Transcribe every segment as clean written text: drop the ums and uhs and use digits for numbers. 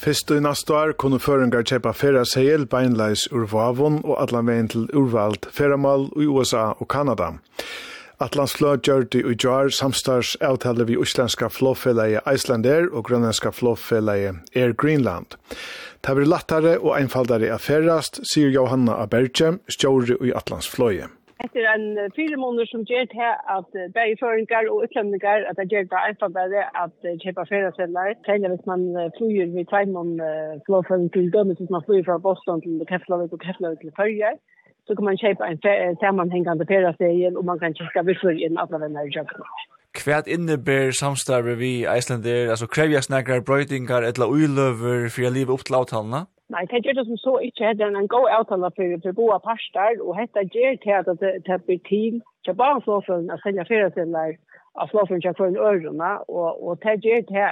Fyrst i neste år kunne føringar kjøpa ferieseil beinleis ur Vavon og allan veien til urvald feriemal i USA og Kanada. Atlantsflå gjør det i jar samstarfsavtale vi islandska flåfellege Icelandair og grønlandska flåfellege Air Greenland. Det blir lattare og einfaldare å ferast, sier Johanna Aberge, stjóri i Atlantsflåje. Etter en 4 måneder som gjør det at begge føringer og utlendingar at det gjør det einfaldare at kjøpa ferieseller. Særlig hvis man flyr ved Tveimon flåføring til dømes, hvis man flyr fra Boston til Keflavik og Keflavik til Førje, så kan man kjøpa en sammanhängande ferieserie og man kan kjøpa virkelig inn alle venner i kjøkken. Hva innebär samstarve vi Icelandair, altså krevjas nægrar brøytingar eller uiløver for å live opp til avtalene? Nei, det gjør det som så ikke er en god avtale for gode parter, og dette gjør til at det blir til til bare flåføren å selge ferieseller av flåføren til for en ørene, og det gjør til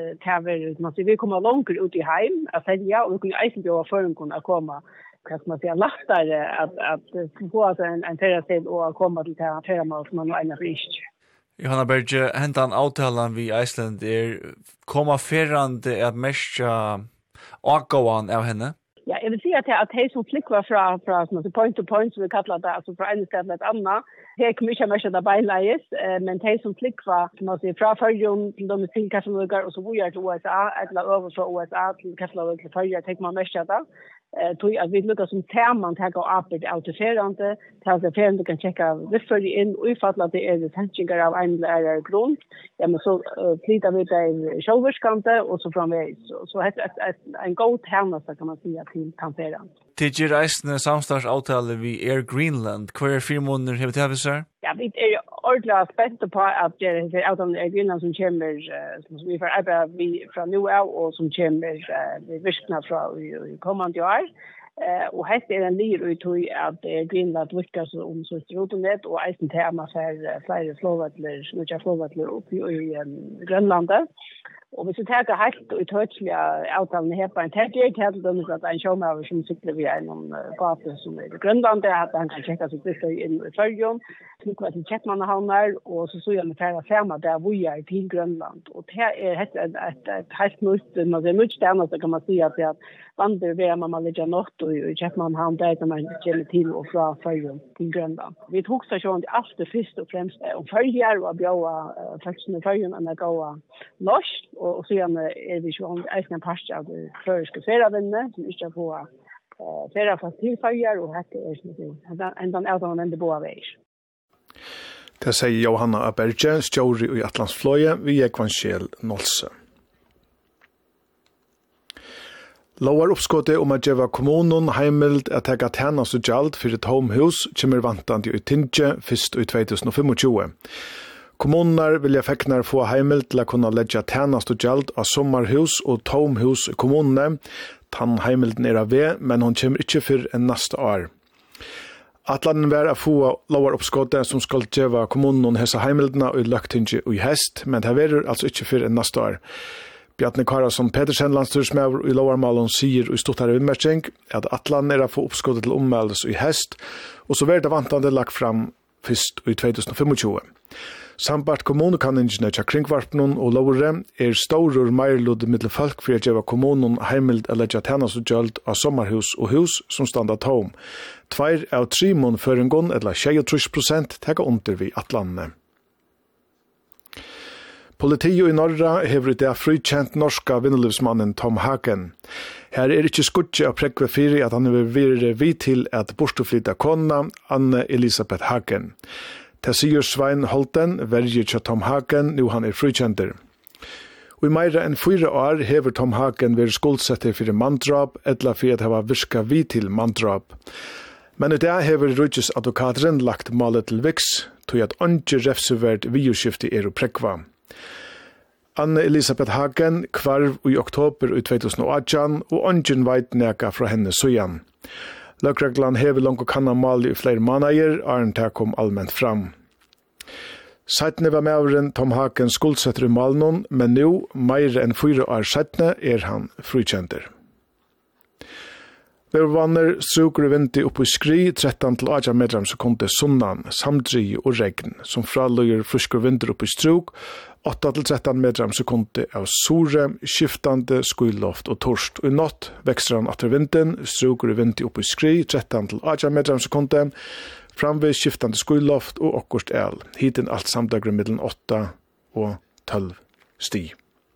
at vi kommer langt ut i heim å selge, og vi kunne eisen til å føringen å komme lettere at få en ferieseller og komme til feriemål som man egnet for ikke. Johanna Berge, hentan avtalen vi Icelandair koma ferrande at mesja avgåan av henne? Ja, jeg vil si at de som flikker fra point to point, som vi kallar det, altså fra en sted til et annet, det kommer ikke mesja det beinleis, men de som flikker fra Førjun til de til Keflavik og så videre til USA, eller over fra USA til Keflavik til Førje, tenker man mesja det. Tog at vi lukkar som teman tega arbeid av til ferande, til at ferande kan tjekka virkelig inn, og ifall at det tenkingar av en eller annen grunn, ja, men så flyter vi det sjåverskante, og så framveis. Så en god tjeneste kan man si til ferande. Tidjer reisende samstarfsavtale vi Air Greenland, hver 4 måneder har vi til sir? Ja, vi ordentlig spente på at det er avtalen Air Greenland som kommer, som vi får arbeid fra nå av, og som kommer virkene fra i kommende år. Og hette er en lir ut at Greenland virker som rotonett, og eisen tema for flere flåvattler oppe i Grønlandet. Og hvis vi tar helt uttøtselige avtalene her på en tertier, til at det er en sjåmaver som sykler via en gate som i Grønlandet, at han kan tjekke seg virkelig inn i Førjun, slik at Kjettmannahavner, og så så jeg med ferdig ferma der vi er til Grønland. Og det er et helt nytt stedende, så kan man si at det er vandrer ved at man ligger nått i Kjettmannahavn, der man kommer til og fra Førjun til Grønland. Vi tok stasjonen til alt det først og fremst om Førjer, og bjøret faktisk Førjun enn å gå norsk, og så er vi jo en parst av det føriske ferievinnene, som ikke er på ferie fra tilfølger, og dette er en avtalen enn det bor av veier. Det sier Johanna Aberge, stjóri i Atlantsflåje, vi Kvanskjel Nolse. Lovar uppskottet om at gjeva kommunen heimild at tega tjenast og gjald for et tomhus kommer vantandi i Tinge først i 2025. Kommuner vilja feknar få heimild til å kunne leggja tjenast og gjald av sommarhus og tomhus i kommunene. Tann heimilden er av ved, men hon kommer ikke før enn neste år. Atladen vær å få lovar uppskottet som skal gjeva kommunen hessa heimildene og løgtinge og i hest, men det verur altså ikke før enn neste år. Bjarne Karasson Petersen, landstyrsmøver i lovarmalen, sier i stortare vimmerking at Atladen er å få uppskottet til ommeldes og i hest, og så verder det vantande lagt fram først i 2025. Sambart kommunekanningene til kringvarpnen og lovre staurur meirlod mittel folk for å gjøre kommunen heimild eller gjøre tjenest og gjøld av sommarhus og hus som standa tom. 2 av 3 mån føringon, eller 23%, tega under vi Atlanene. Politiet i Norra hever det frikjent norska vinnelivsmannen Tom Hagen. Her ikke skudje av prekve fyri at han vil være vid til at bortoflytta kona Anne Elisabeth Hagen. Det sier Svein Holten, verger til Tom Hagen, nå han frikjenter. Og i meira enn 4 år hever Tom Hagen vært skuldsetter for manndrap, eller for at han var virka vid til manndrap. Men i det hever Rujus advokateren lagt malet til viks, tog at ikke refseverd videoskifte å prekva. Anne Elisabeth Hagen kvarv i oktober i 2018, og ungen veit neka fra henne søyan. Løkreglan hever langt kanna mal i flere måneder, og det kom allmänt fram. Seitne var medveren Tom Hagen skuldsetter i malen, men nå, mer enn 4 år seitne, han frikjenter. Vervanner struker vinti opp i skri 13-18 meter sekunder sunnan, samdri og regn, som fraløyer frisker vinter opp i struk, 8-13 meter om sekundet av sore, skiftande skuiloft og torst. Og i natt vekster han atter vinden, struker i vinter opp i skri, 13-18 meter om sekundet, framvid skiftande skuiloft og okkurst el. Hiten alt samdagre mellom 8 og 12 sti.